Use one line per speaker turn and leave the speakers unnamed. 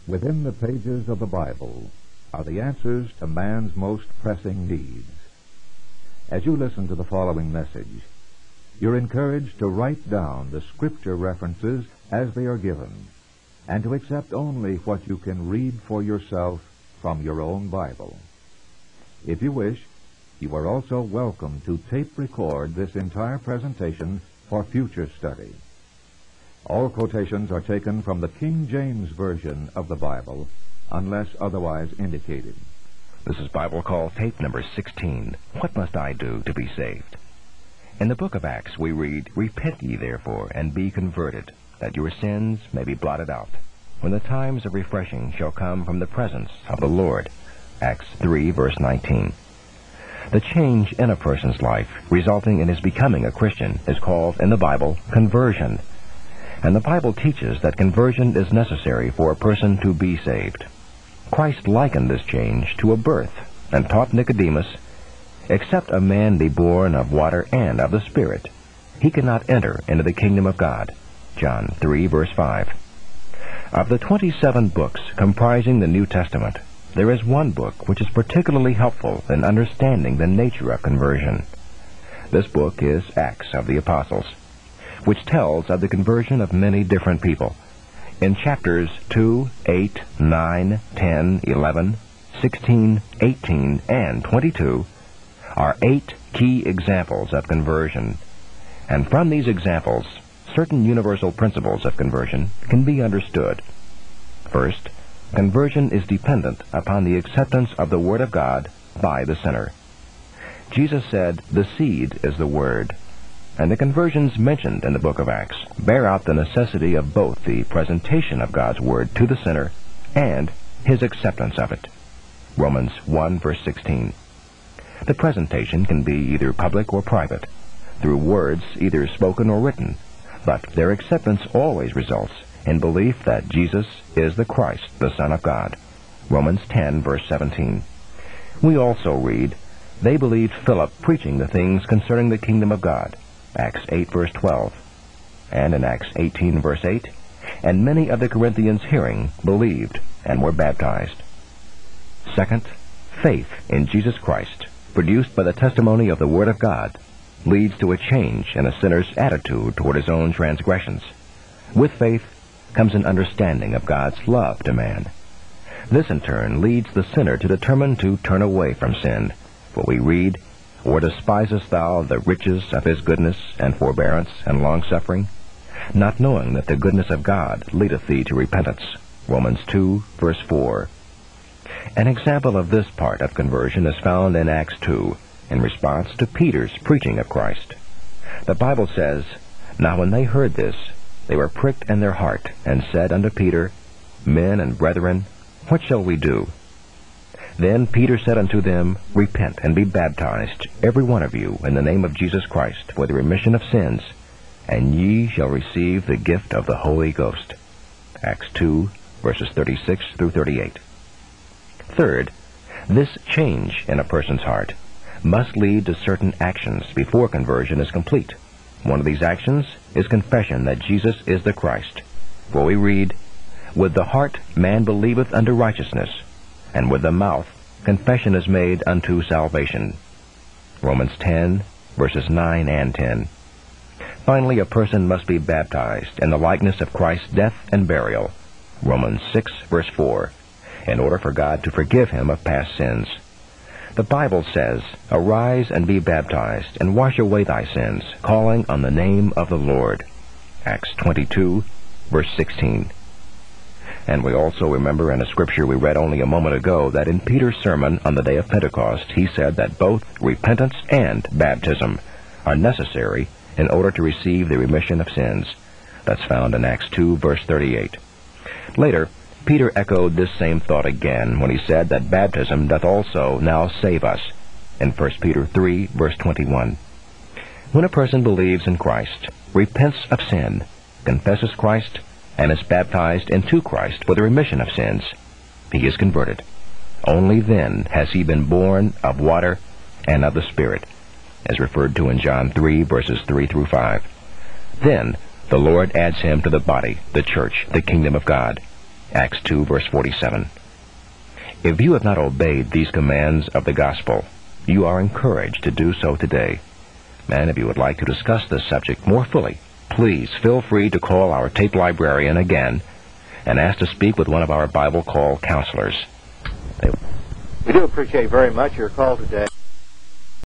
Within the pages of the Bible are the answers to man's most pressing needs. As you listen to the following message, you're encouraged to write down the Scripture references as they are given, and to accept only what you can read for yourself from your own Bible. If you wish, you are also welcome to tape record this entire presentation for future study. All quotations are taken from the King James Version of the Bible, unless otherwise indicated.
This is Bible Call tape number 16. What must I do to be saved? In the book of Acts we read, "Repent ye therefore, and be converted, that your sins may be blotted out, when the times of refreshing shall come from the presence of the Lord." Acts 3, verse 19. The change in a person's life resulting in his becoming a Christian is called in the Bible conversion. And the Bible teaches that conversion is necessary for a person to be saved. Christ likened this change to a birth and taught Nicodemus, "Except a man be born of water and of the Spirit, he cannot enter into the kingdom of God." John 3, verse 5. Of the 27 books comprising the New Testament, there is one book which is particularly helpful in understanding the nature of conversion. This book is Acts of the Apostles, which tells of the conversion of many different people. In chapters 2, 8, 9, 10, 11, 16, 18, and 22 are 8 key examples of conversion. And from these examples, certain universal principles of conversion can be understood. First, conversion is dependent upon the acceptance of the Word of God by the sinner. Jesus said, "The seed is the Word." And the conversions mentioned in the book of Acts bear out the necessity of both the presentation of God's Word to the sinner and his acceptance of it. Romans 1, verse 16. The presentation can be either public or private, through words either spoken or written, but their acceptance always results in belief that Jesus is the Christ, the Son of God. Romans 10, verse 17. We also read, "They believed Philip preaching the things concerning the kingdom of God." Acts 8, verse 12. And in Acts 18, verse 8, "And many of the Corinthians hearing believed and were baptized." Second, faith in Jesus Christ, produced by the testimony of the Word of God, leads to a change in a sinner's attitude toward his own transgressions. With faith comes an understanding of God's love to man. This in turn leads the sinner to determine to turn away from sin. For we read, "Or despisest thou the riches of his goodness and forbearance and longsuffering, not knowing that the goodness of God leadeth thee to repentance?" Romans 2, verse 4. An example of this part of conversion is found in Acts 2, in response to Peter's preaching of Christ. The Bible says, "Now when they heard this, they were pricked in their heart, and said unto Peter, Men and brethren, what shall we do?" Then Peter said unto them, "Repent and be baptized, every one of you, in the name of Jesus Christ, for the remission of sins, and ye shall receive the gift of the Holy Ghost." Acts 2, verses 36 through 38. Third, this change in a person's heart must lead to certain actions before conversion is complete. One of these actions is confession that Jesus is the Christ. For we read, "With the heart man believeth unto righteousness, and with the mouth confession is made unto salvation." Romans 10, verses 9 and 10. Finally, a person must be baptized in the likeness of Christ's death and burial. Romans 6, verse 4, in order for God to forgive him of past sins. The Bible says, "Arise and be baptized, and wash away thy sins, calling on the name of the Lord." Acts 22, verse 16. And we also remember in a scripture we read only a moment ago that in Peter's sermon on the day of Pentecost, he said that both repentance and baptism are necessary in order to receive the remission of sins. That's found in Acts 2, verse 38. Later, Peter echoed this same thought again when he said that baptism doth also now save us, in 1 Peter 3, verse 21. When a person believes in Christ, repents of sin, confesses Christ, and is baptized into Christ for the remission of sins, he is converted. Only then has he been born of water and of the Spirit, as referred to in John 3, verses 3 through 5. Then the Lord adds him to the body, the church, the kingdom of God. Acts 2, verse 47. If you have not obeyed these commands of the gospel, you are encouraged to do so today. And if you would like to discuss this subject more fully, please feel free to call our tape librarian again and ask to speak with one of our Bible Call counselors.
We do appreciate very much your call today.